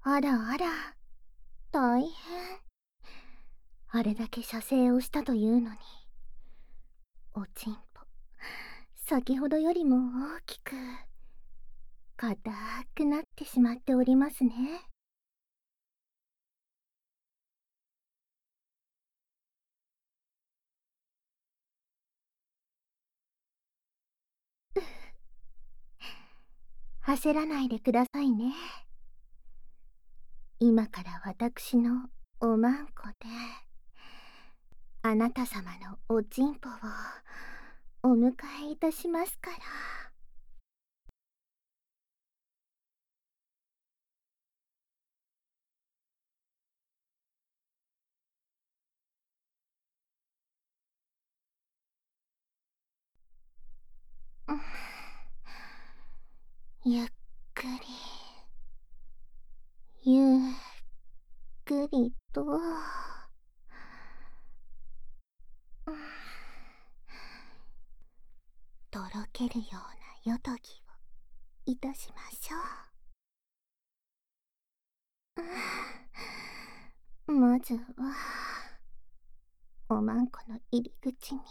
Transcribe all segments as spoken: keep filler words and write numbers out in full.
あらあら、大変。あれだけ射精をしたというのに、おちんぽ、先ほどよりも大きく、硬くなってしまっておりますね。焦らないでくださいね。今から私のおまんこで、あなた様のおちんぽをお迎えいたしますから。うん、ゆっくりゆっくりと、うん、とろけるようなよとぎをいたしましょう。うん、まずはおまんこの入り口に、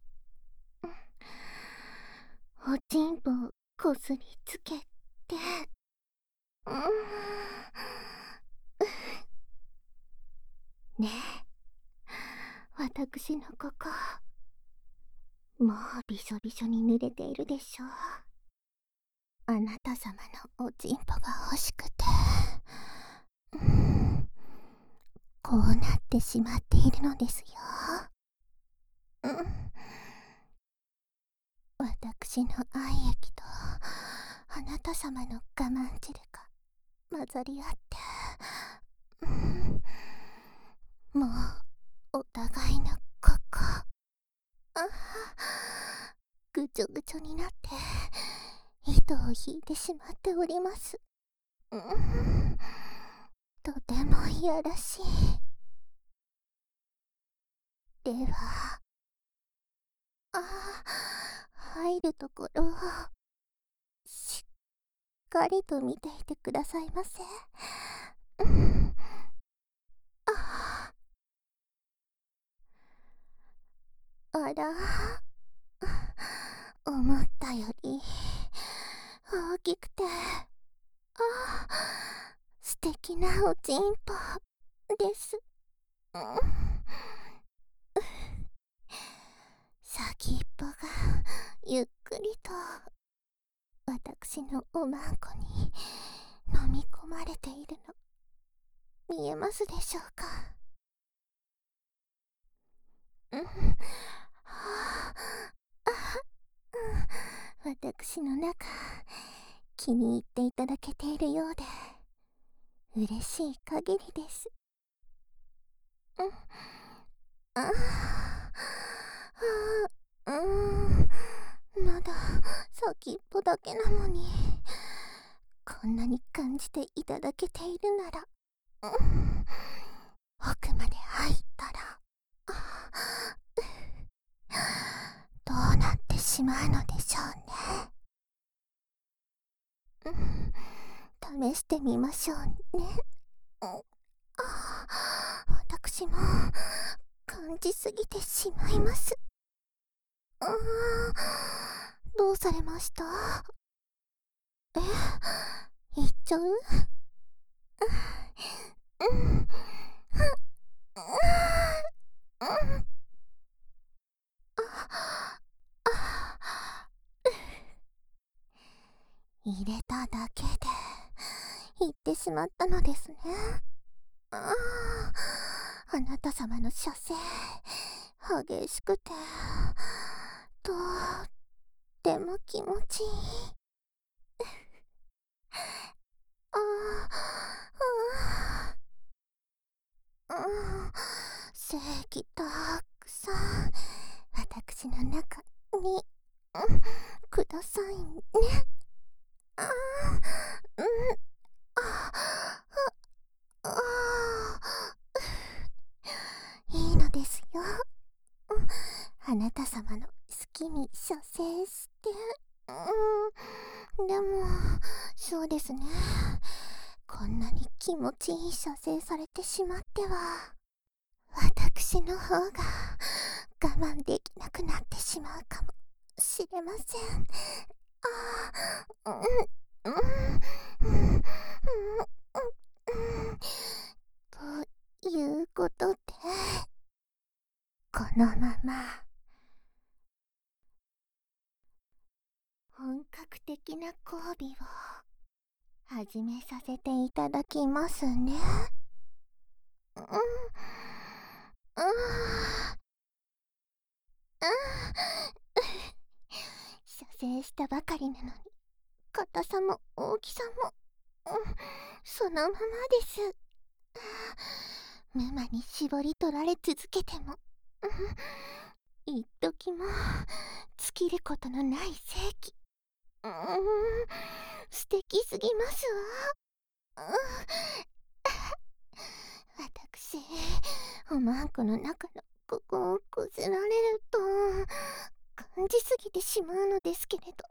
うん、おちんぽをこすりつけて、うん、ねえ、私のここ、もうびしょびしょに濡れているでしょう。あなた様のおちんぽが欲しくて、うん、こうなってしまっているのですよ。うん、私の愛液とあなた様の我慢汁が混ざり合って、うん、もうお互いのここ、あ、ぐちょぐちょになって糸を引いてしまっております。うん、とてもいやらしい。では、あ、入るところをしっかりと見ていてくださいませ。うん、あ、あら、思ったより大きくて、あ、素敵なおちんぽです。うん、先っぽがゆっくりと私のおまんこに飲み込まれているの見えますでしょうか。うん、はあ、あ、うん、私の中気に入っていただけているようで嬉しい限りです。うん、ああ、うん、まだ先っぽだけなのに、こんなに感じていただけているなら、うん、奥まで入ったら、あ、どうなってしまうのでしょうね。うん、試してみましょうね。うん、あ、私も感じすぎてしまいます。あ、どうされました？え、行っちゃう？うん、うん、うん、うん、あ、あ、入れただけで行ってしまったのですね。ああ、あなた様の射精激しくてとっても気持ちいい。ああ、うん、精液たくさん私の中に、うん、くださいね。ああ、うん、ああ、ああ、いいのですよ。うん、あなた様の好きに射精して、うん、でもそうですね、こんなに気持ちいい射精されてしまっては、私の方が我慢できなくなってしまうかもしれません。ああ、うん、うん、うん、うん、うん、ということで、このまま本格的な交尾を始めさせていただきますね。うん、うん、うん。射精したばかりなのに、硬さも大きさも、うん、そのままです。無間に絞り取られ続けても、うん、一時も尽きることのない世紀。うーん、素敵すぎますわ。うん、私、おまんこの中のここをこすられると感じすぎてしまうのですけれど、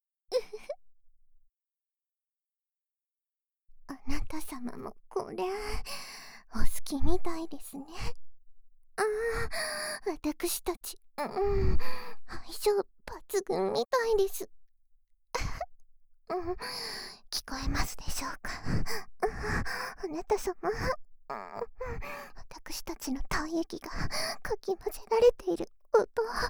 あなた様もこれお好きみたいですね。ああ、私たち、うん、相性抜群みたいです。うん、聞こえますでしょうか。あなた様、うん、私たちの体液がかき混ぜられている音、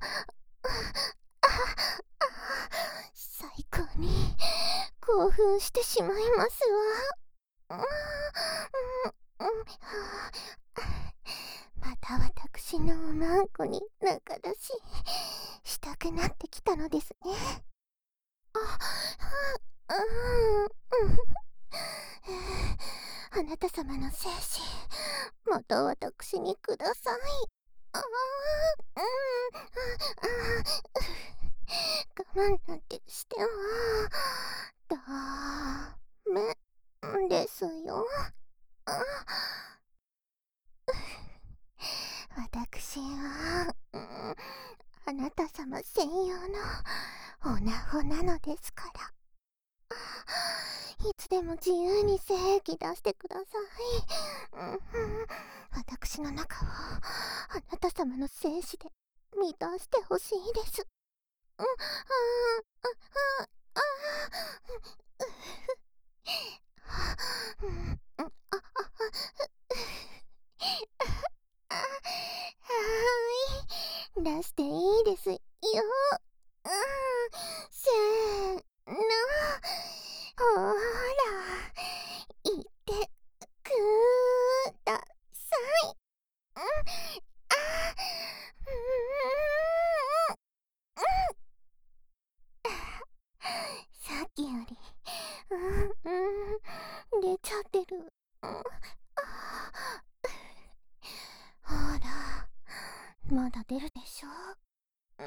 最高に興奮してしまいますわ。うん、うん、また私のおまんこに仲出ししたくなってきたのですね。あ、うん、うん、あなた様の精子、また私にください。ああ、うん、ああ、我慢なんてしてはダメですよ。あ、私は、うん、あなた様専用のオナホなのですから。いつでも自由に精液出してください。うん、私の中をあなた様の精子で満たしてほしいです。うん、ああ、ああ、ああ、うん、あ、あ、あ、はーい、出していいですよ。うん、せーの、ほーら、言ってください。うん、あ、うーん、さっきより、うん、うん、出ちゃってる。うん、あ、ほら、まだ出るでしょ。うん、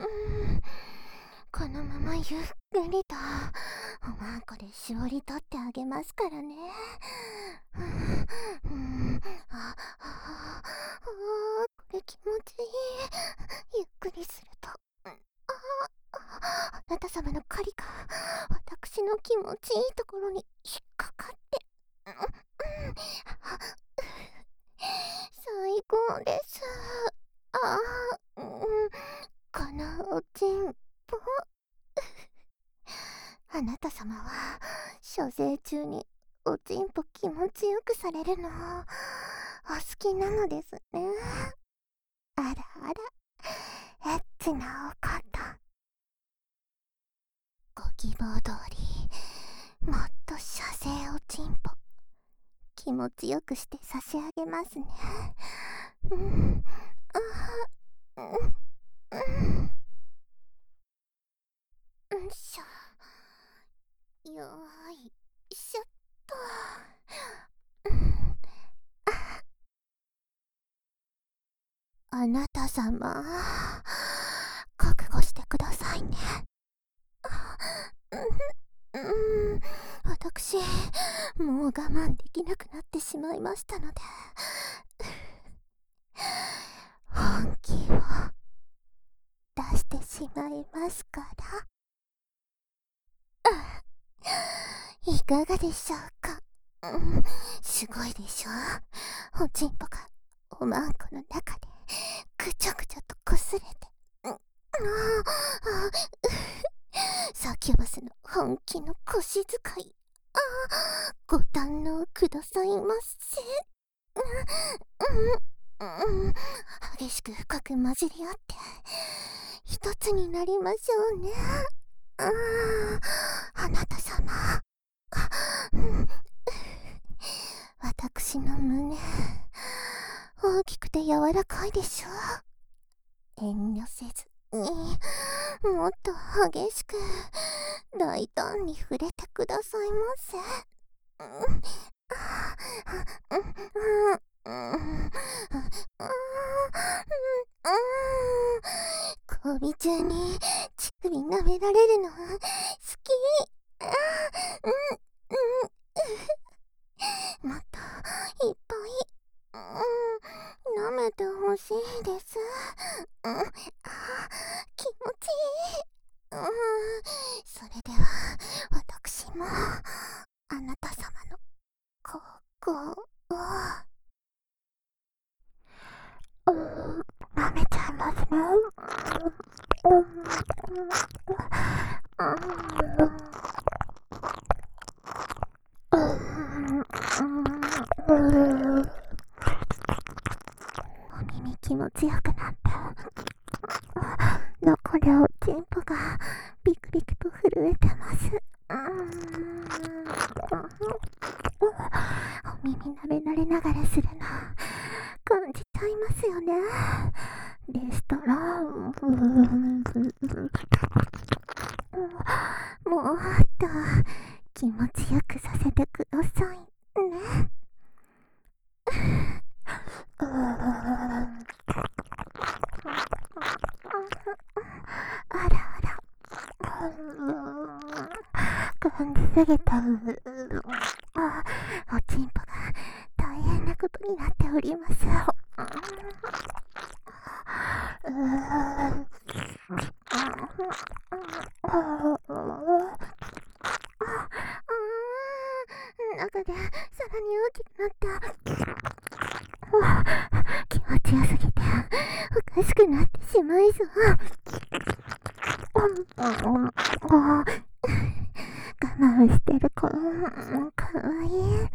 このままゆっくりとおまんこで絞り取ってあげますからね。うん、うん、あ、あ、あ、これ気持ちいい。ゆっくりすると、うん、あ、あなた様の狩りが私の気持ちいいところに引っかかって、うん、うん、最高です。ああ、うん、このおちんぽ。あなた様は射精中におちんぽ気持ちよくされるのお好きなのですね。あらあら、エッチなお方。ご希望通りもっと射精おちんぽ気持ちよくして差し上げますね。うん、あ、うん、うん、うんしょ、よーいしょっと。うん、あなた様、覚悟してくださいね。うん、うん、私、もう我慢できなくなってしまいましたので、本気を出してしまいますから。いかがでしょうか。 うん、すごいでしょ。おちんぽがおまんこの中でぐちゃぐちゃとこすれて、うん、ああ、サキュバスの本気の腰使い、ああ、ご堪能くださいませ。うん、うん、激しく深く混じり合って一つになりましょうね。ああ、あなた様、うん、私の胸大きくて柔らかいでしょ。遠慮せずにもっと激しく大胆に触れてくださいませ。うんうんうんうん首中に乳首舐められるの好き。あうんうんもっといっぱい、うん、舐めてほしいです。うん、あ気持ちいい。うん、それでは私もあなた様のここを、うん、舐めちゃいますね。うん、うん、お耳気持ちよくなって残りおちんぽがビクビクと震えてます。うーん、お耳舐められながらするの感じちゃいますよね。でしたら、もうもっと気持ちよくさせてくださいね。うーん、あらあら、感じすぎた。あ、おちんぽが大変なことになっております。うーん、中でさらに大きくなった。気持ちよすぎておかしくなってしまいそう。我慢してる子かわいい。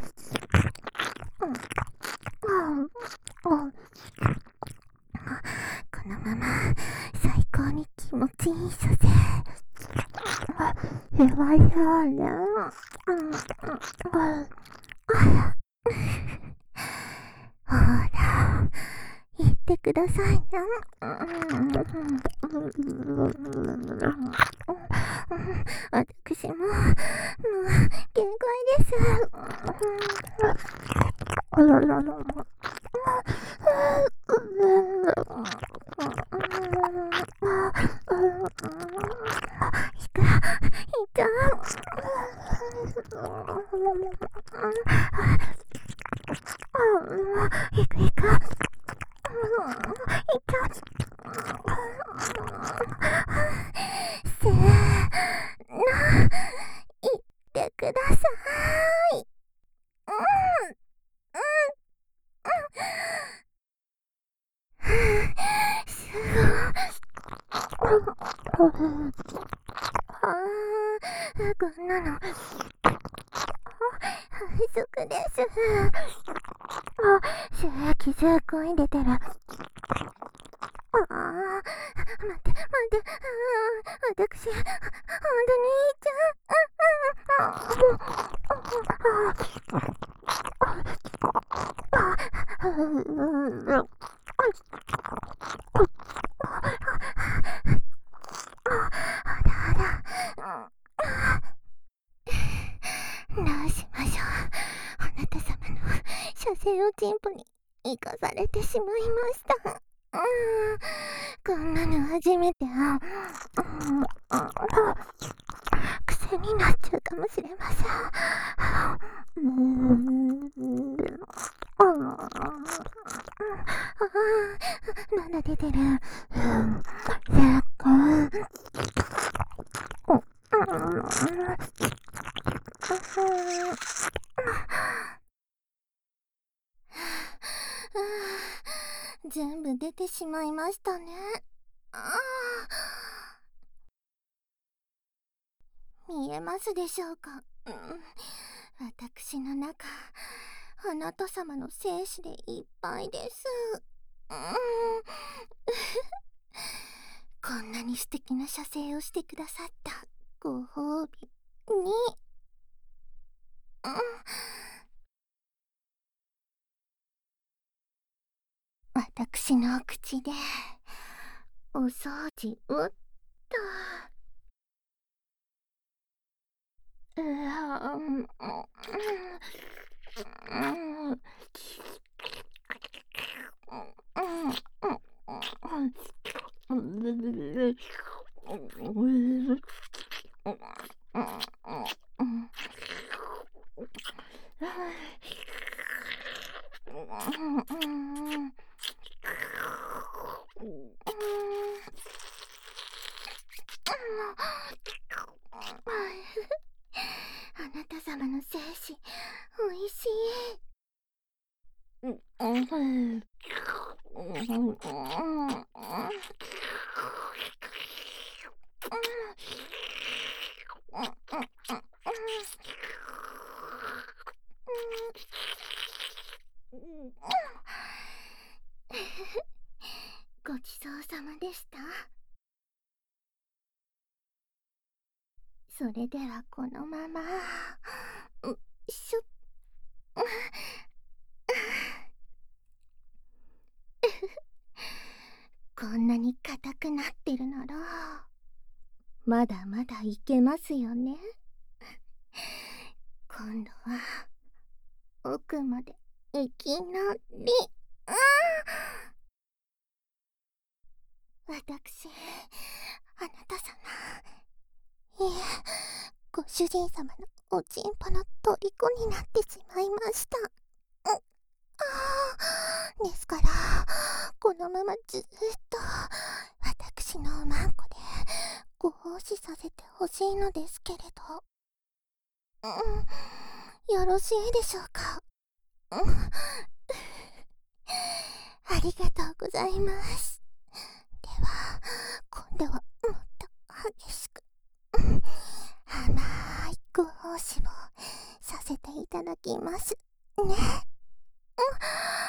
このまま最高に気持ちいいさせしましょうね。ほら言ってくださいね。私ももう限界です。あらららら。いくら、いた。いくいく。いた。せーの、言ってください。うん、すごい。あー、こんなの反則です。あ、収益すっごい出てる。ああ、待って待って、あ私、ほんとにいいちゃん。あらあら。どうしましょう。あなた様の射精をチンポに生かされてしまいました。うん、こんなの初めて。あ、うん、癖になっちゃうかもしれません。うーん、ああ、まだ出てる。うん、すっごい。 全部出てしまいましたね。ああ、見えますでしょうか。うん、私の中、あなた様の精子でいっぱいです。うん、こんなに素敵な射精をしてくださったご褒美に、うん、私のお口でお掃除をっと。うわ、うん、うん、あなた様の精子おいしい。ごちそうさまでした。それではこのまま、うしゅっこんなに硬くなってるならまだまだいけますよね。今度は奥までいきなり。ああ、私あなた様、いえ、ご主人様のおちんぽの虜になってしまいました。ああ、ですからこのままずーっと私のおまんこでご奉仕させてほしいのですけれど、うん、よろしいでしょうか。うん、ありがとうございます。では今度はもっと激しく、うん、甘いご奉仕をさせていただきますね。うん